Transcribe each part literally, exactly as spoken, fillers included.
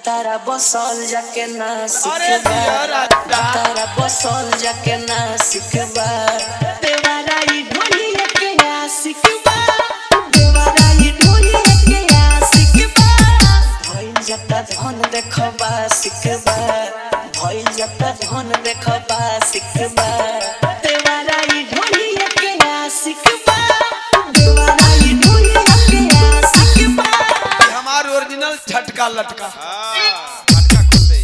भतारा बसल जाके ना सिखबा भतारा बसल जाके ना सिखबा देवाराई ढोलिया के आ सिखबा देवाराई ढोलिया के आ सिखबा भइल जता धन देखबा सिखबा भइल जता धन देखबा सिखबा देवाराई ढोलिया के आ सिखबा देवाराई ढोलिया के आ सिखबा हमार ओरिजिनल झटका लटका हां झटका खोल दे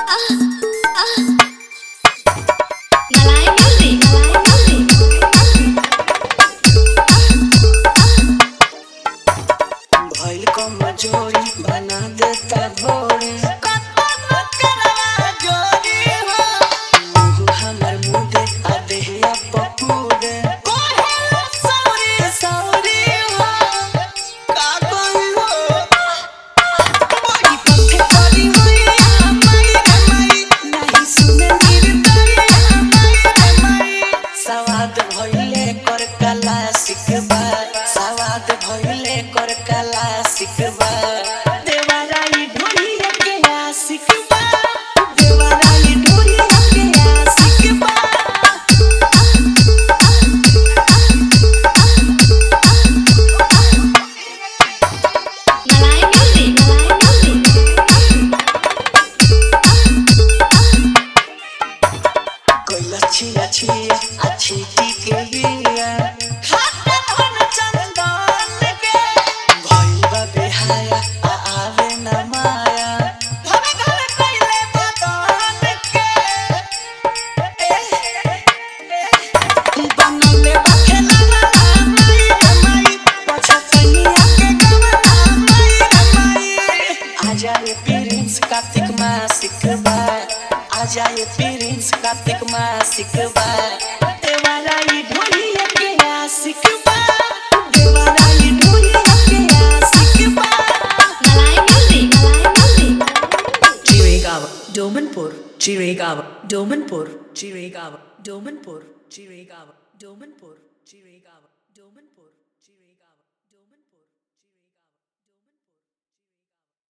मलाई म्यूजिक मलाई म्यूजिक भइल कमजोरी बना देता भोरी हमर मुदे आ देहिया पपूदे कोहेला सौरी सौरी हो का कोई हो बड़ी पथे करी हुई हमारी हमारी नहीं सुने मेरी तेरी हमारी हमारी सवाद भइले कर कला सिखबा सवाद भइले कर कला सिखबा देवाराई ढोलिया के आ सिखबा देवाराई ढोलिया के आ सिखबा मलाई म्यूजिक मलाई कोइला छिया छिया अच्छी टी के बिया खाते धन चंदन के भइल बा बेहाया आ आवे न माया घरे घरे कइले बदन के बनले बखेला माई माई पछतनिया के गवना माई माई आजा रे प्रिंस कार्तिक मा सिखबा आजा ये प्रिंस कार्तिक मा सिखबा देवाराई ढोलिया के आ सिखबा देवाराई ढोलिया के आ सिखबा मलाई म्यूजिक मलाई music Chirigava, Domanpur, Chirigava, Domanpur, Chirigava, Domanpur, Chirigava, Domanpur, Chirigava, Domanpur.